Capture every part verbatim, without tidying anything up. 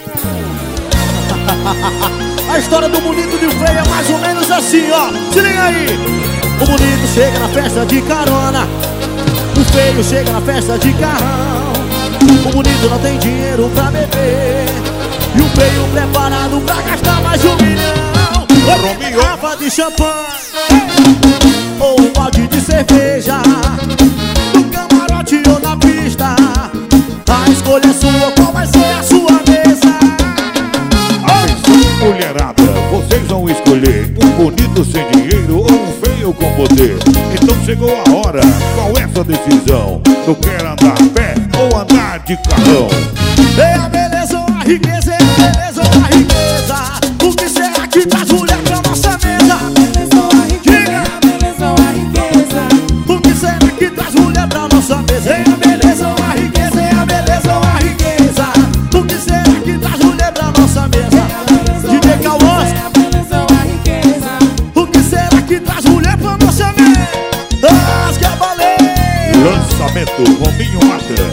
A história do bonito e do feio é mais ou menos assim, ó. Se liga aí. O bonito chega na festa de carona, o feio chega na festa de carrão. O bonito não tem dinheiro pra beber e o feio preparado pra gastar mais de um milhão. Uma garrafa de champanhe ou um balde de cerveja, no camarote ou na pista, a escolha é sua, qual vai ser a sua mesa? Atenção, mulherada, vocês vão escolher um bonito sem dinheiro ou um feio com poder. Então chegou a hora, qual é a sua decisão? Tu quer andar a pé ou andar de carrão? É a beleza ou a riqueza, é a beleza ou a riqueza, o que será que traz mulher pra nossa mesa? Diga! O que será que traz mulher pra nossa mesa? É a beleza ou a riqueza, é a beleza ou a riqueza, o que será que traz mulher pra nossa mesa? D J Cauã, o que será que traz mulher pra nossa mesa? As que a baleia! Lançamento Rominho Mata.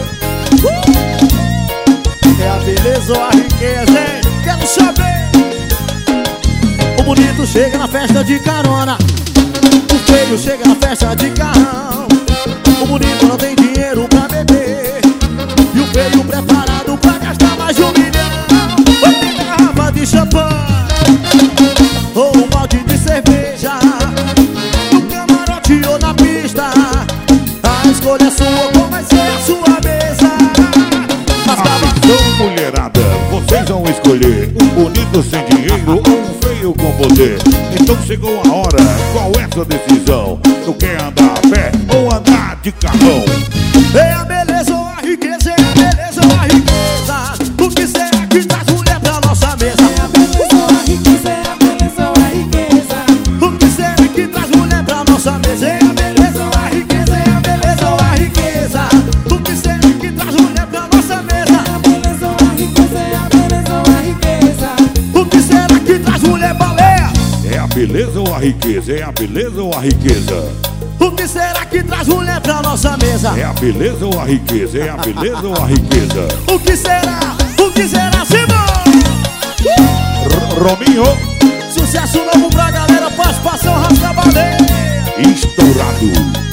É a beleza ou a riqueza, hein? Quero saber. O bonito chega na festa de carona, o feio chega na festa de carrão. O bonito não tem dinheiro pra beber e o feio preparado pra gastar mais de um milhão. Uma garrafa de champanhe ou um balde de cerveja, no camarote ou na pista, a escolha é sua, qual vai ser a sua mesa? Atenção, mulherada, vocês vão escolher um bonito sem dinheiro ou um feio com poder. Então chegou a hora, qual é a sua decisão? Tu quer andar a pé ou andar de carrão? É a beleza ou a riqueza, é a beleza ou a riqueza, o que será que traz mulher pra nossa mesa? É a beleza ou a riqueza, é a beleza ou a riqueza, O que será que traz mulher pra nossa mesa? É a beleza ou a riqueza, é a beleza ou a riqueza, o que será que traz mulher pra nossa mesa? é a beleza ou a riqueza, é a beleza ou a riqueza, O que será que traz mulher baleia? É a beleza ou a riqueza? É a beleza ou a riqueza? O que será que traz mulher pra nossa mesa? É a beleza ou a riqueza? É a beleza ou a riqueza? O que será? O que será, Simão? R- Rominho, Sucesso novo pra galera, participação rasga baleia. estourado.